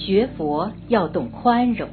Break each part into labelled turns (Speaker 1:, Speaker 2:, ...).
Speaker 1: 学佛要懂宽容。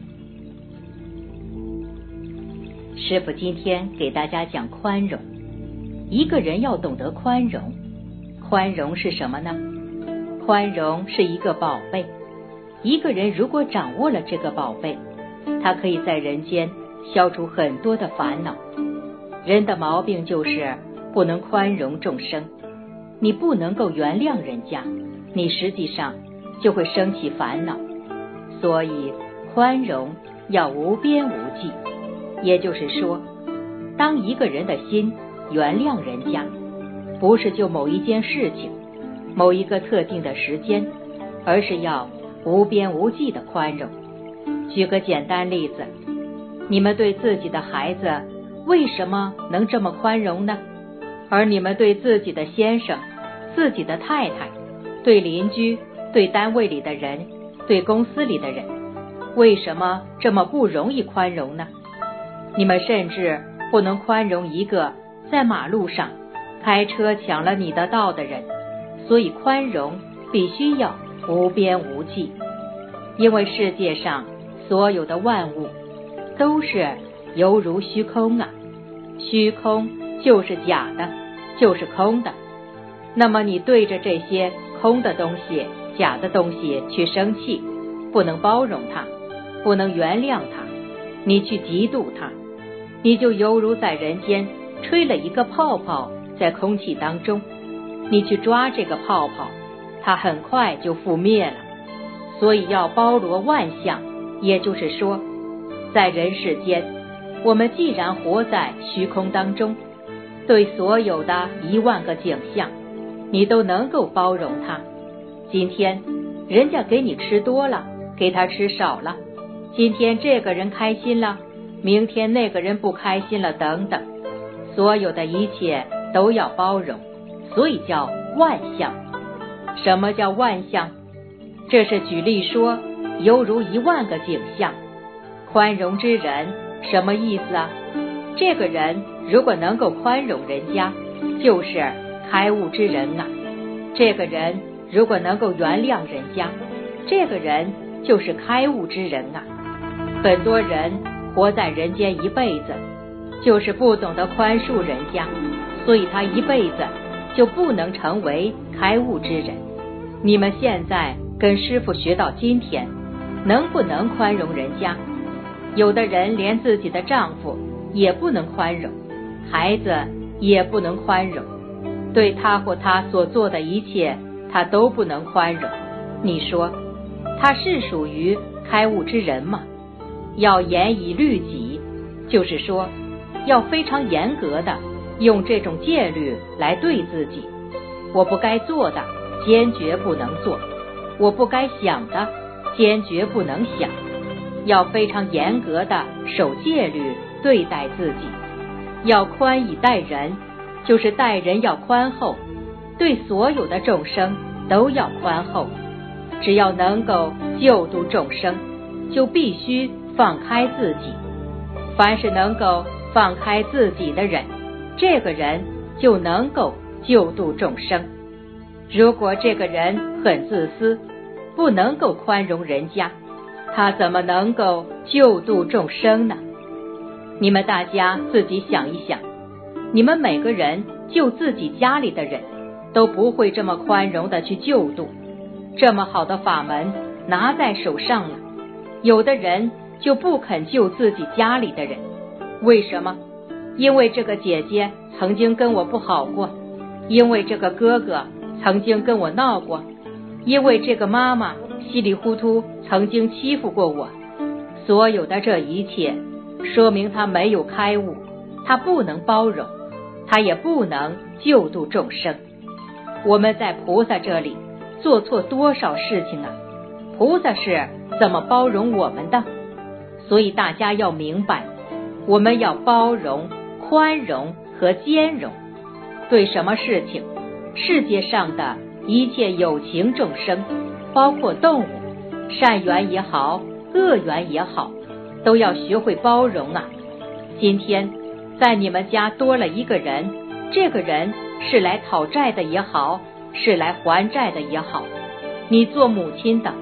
Speaker 1: 师父今天给大家讲宽容。一个人要懂得宽容，宽容是什么呢？宽容是一个宝贝。一个人如果掌握了这个宝贝，他可以在人间消除很多的烦恼。人的毛病就是不能宽容众生，你不能够原谅人家，你实际上就会生起烦恼。所以宽容要无边无际。也就是说，当一个人的心原谅人家，不是就某一件事情，某一个特定的时间，而是要无边无际的宽容。举个简单例子，你们对自己的孩子为什么能这么宽容呢？而你们对自己的先生、自己的太太、对邻居、对单位里的人、对公司里的人，为什么这么不容易宽容呢？你们甚至不能宽容一个在马路上开车抢了你的道的人。所以宽容必须要无边无际。因为世界上所有的万物都是犹如虚空啊，虚空就是假的，就是空的。那么你对着这些空的东西、假的东西去生气，不能包容它，不能原谅它，你去嫉妒它，你就犹如在人间吹了一个泡泡在空气当中，你去抓这个泡泡，它很快就覆灭了。所以要包罗万象，也就是说，在人世间，我们既然活在虚空当中，对所有的10000个景象，你都能够包容它。今天人家给你吃多了，给他吃少了，今天这个人开心了，明天那个人不开心了，等等，所有的一切都要包容，所以叫万象。什么叫万象？这是举例说，犹如10000个景象。宽容之人什么意思啊？这个人如果能够宽容人家，就是开悟之人啊。这个人如果能够原谅人家，这个人就是开悟之人啊。很多人活在人间一辈子，就是不懂得宽恕人家，所以他一辈子就不能成为开悟之人。你们现在跟师父学到今天，能不能宽容人家？有的人连自己的丈夫也不能宽容，孩子也不能宽容，对他或他所做的一切，他都不能宽容。你说他是属于开悟之人吗？要严以律己，就是说要非常严格的用这种戒律来对自己。我不该做的坚决不能做，我不该想的坚决不能想，要非常严格的守戒律对待自己。要宽以待人，就是待人要宽厚，对所有的众生都要宽厚。只要能够救度众生，就必须放开自己。凡是能够放开自己的人，这个人就能够救度众生。如果这个人很自私，不能够宽容人家，他怎么能够救度众生呢？你们大家自己想一想，你们每个人救自己家里的人，都不会这么宽容的去救度。这么好的法门拿在手上了，有的人就不肯救自己家里的人。为什么？因为这个姐姐曾经跟我不好过，因为这个哥哥曾经跟我闹过，因为这个妈妈稀里糊涂曾经欺负过我。所有的这一切说明他没有开悟，他不能包容，他也不能救度众生。我们在菩萨这里做错多少事情啊？菩萨是怎么包容我们的？所以大家要明白，我们要包容、宽容和兼容。对什么事情，世界上的一切有情众生，包括动物，善缘也好，恶缘也好，都要学会包容啊。今天在你们家多了一个人，这个人是来讨债的也好，是来还债的也好，你做母亲的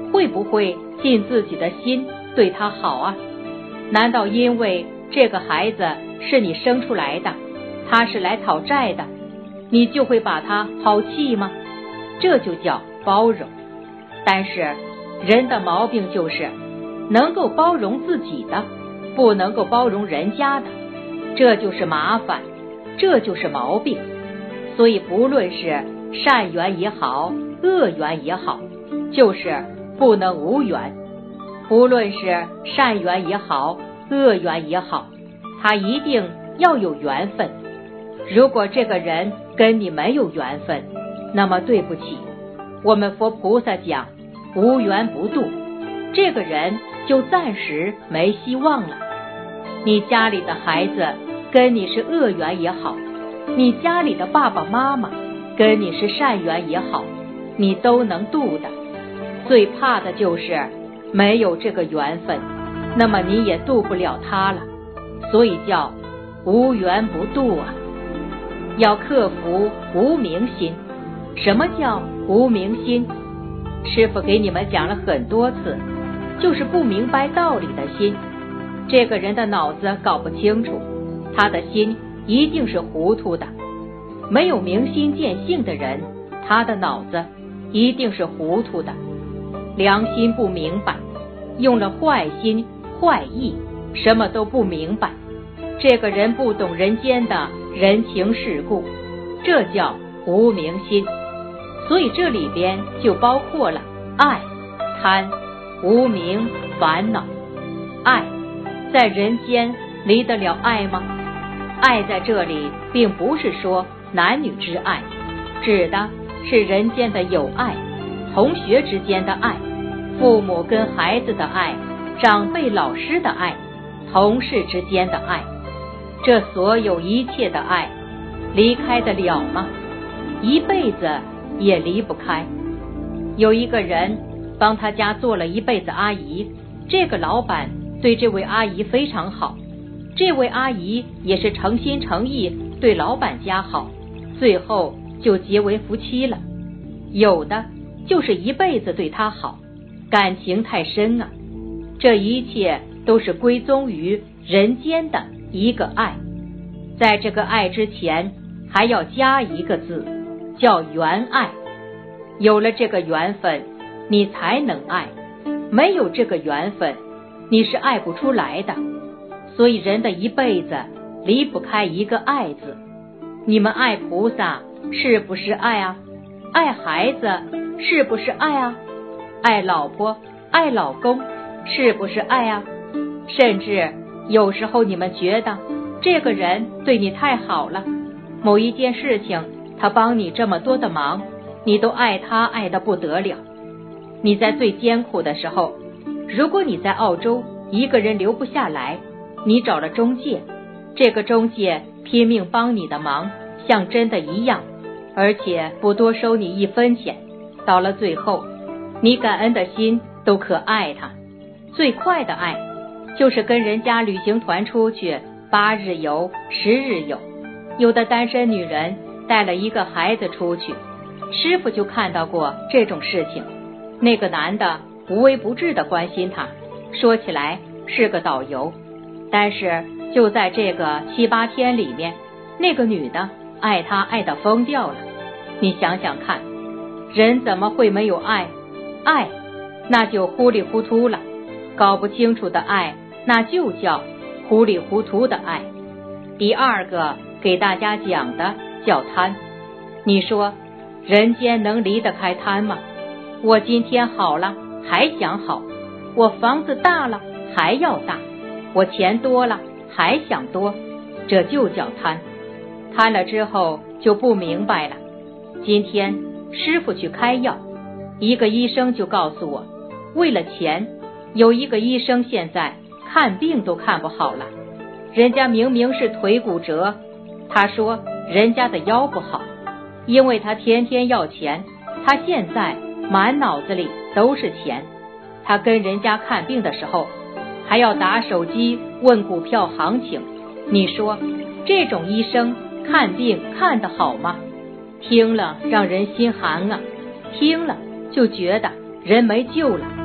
Speaker 1: 会不会尽自己的心对他好啊？难道因为这个孩子是你生出来的，他是来讨债的，你就会把他抛弃吗？这就叫包容。但是人的毛病就是能够包容自己的，不能够包容人家的，这就是麻烦，这就是毛病。所以不论是善缘也好，恶缘也好，就是不能无缘。不论是善缘也好，恶缘也好，他一定要有缘分。如果这个人跟你没有缘分，那么对不起，我们佛菩萨讲无缘不渡，这个人就暂时没希望了。你家里的孩子跟你是恶缘也好，你家里的爸爸妈妈跟你是善缘也好，你都能渡的。最怕的就是没有这个缘分，那么你也渡不了他了。所以叫无缘不渡啊。要克服无明心。什么叫无明心？师父给你们讲了很多次，就是不明白道理的心。这个人的脑子搞不清楚，他的心一定是糊涂的。没有明心见性的人，他的脑子一定是糊涂的，良心不明白，用了坏心坏意，什么都不明白。这个人不懂人间的人情世故，这叫无明心。所以这里边就包括了爱、贪、无明、烦恼。爱在人间离得了爱吗？爱在这里并不是说男女之爱，指的是人间的友爱，同学之间的爱，父母跟孩子的爱，长辈老师的爱，同事之间的爱。这所有一切的爱离开得了吗？一辈子也离不开。有一个人帮他家做了一辈子阿姨，这个老板对这位阿姨非常好，这位阿姨也是诚心诚意对老板家好，最后就结为夫妻了。有的就是一辈子对他好，感情太深啊。这一切都是归宗于人间的一个爱，在这个爱之前还要加一个字，叫缘爱。有了这个缘分，你才能爱，没有这个缘分，你是爱不出来的。所以人的一辈子离不开一个爱字。你们爱菩萨是不是爱啊？爱孩子是不是爱啊？爱老婆爱老公是不是爱啊？甚至有时候你们觉得这个人对你太好了，某一件事情他帮你这么多的忙，你都爱他爱得不得了。你在最艰苦的时候，如果你在澳洲一个人留不下来，你找了中介，这个中介拼命帮你的忙，像真的一样，而且不多收你一分钱。到了最后，你感恩的心都可爱他。最快的爱就是跟人家旅行团出去8日游10日游，有的单身女人带了一个孩子出去，师父就看到过这种事情。那个男的无微不至地关心他，说起来是个导游，但是就在这个7、8天里面，那个女的爱他爱得疯掉了。你想想看，人怎么会没有爱？爱那就糊里糊涂了，搞不清楚的爱那就叫糊里糊涂的爱。第二个给大家讲的叫贪。你说人间能离得开贪吗？我今天好了还想好，我房子大了还要大，我钱多了还想多，这就叫贪。贪了之后就不明白了。今天师父去开药，一个医生就告诉我，为了钱，有一个医生现在看病都看不好了。人家明明是腿骨折，他说人家的腰不好，因为他天天要钱，他现在满脑子里都是钱。他跟人家看病的时候还要打手机问股票行情，你说这种医生看病看得好吗？听了让人心寒啊，听了就觉得人没救了。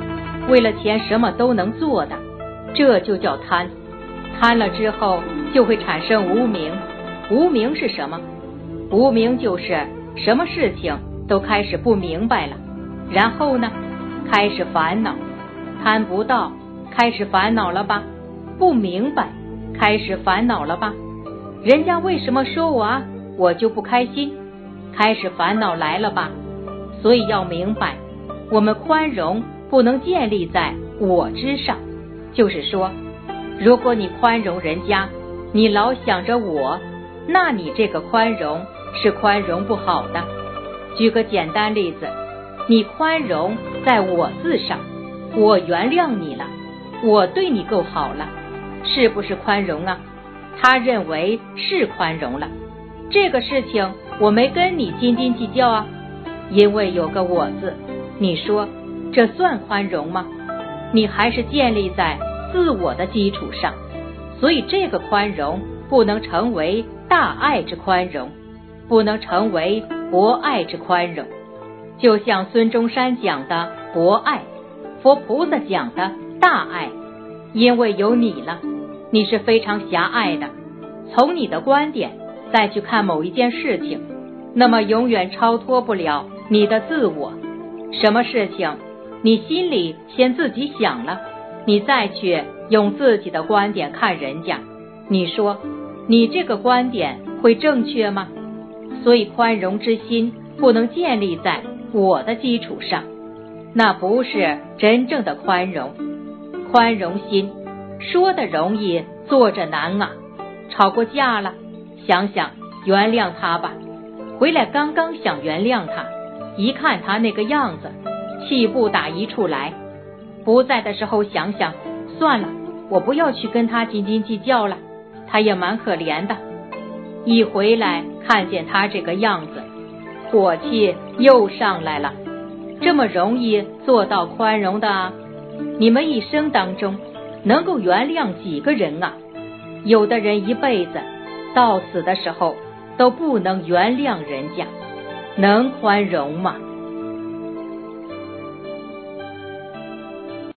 Speaker 1: 为了钱什么都能做的，这就叫贪。贪了之后就会产生无明。无明是什么？无明就是什么事情都开始不明白了，然后呢，开始烦恼。贪不到，开始烦恼了吧？不明白，开始烦恼了吧？人家为什么说我啊，我就不开心，开始烦恼来了吧？所以要明白，我们宽容不能建立在我之上，就是说，如果你宽容人家，你老想着我，那你这个宽容是宽容不好的。举个简单例子，你宽容在我字上，我原谅你了，我对你够好了，是不是宽容啊？他认为是宽容了，这个事情我没跟你斤斤计较啊，因为有个我字，你说这算宽容吗？你还是建立在自我的基础上，所以这个宽容不能成为大爱之宽容，不能成为博爱之宽容。就像孙中山讲的博爱，佛菩萨讲的大爱，因为有你了，你是非常狭隘的，从你的观点再去看某一件事情，那么永远超脱不了你的自我。什么事情你心里先自己想了，你再去用自己的观点看人家，你说你这个观点会正确吗？所以宽容之心不能建立在我的基础上，那不是真正的宽容。宽容心说的容易，做着难啊。吵过架了，想想原谅他吧，回来刚刚想原谅他，一看他那个样子，气不打一处来。不在的时候想想，算了，我不要去跟他斤斤计较了，他也蛮可怜的。一回来看见他这个样子，火气又上来了。这么容易做到宽容的啊？你们一生当中能够原谅几个人啊？有的人一辈子到死的时候都不能原谅人家，能宽容吗？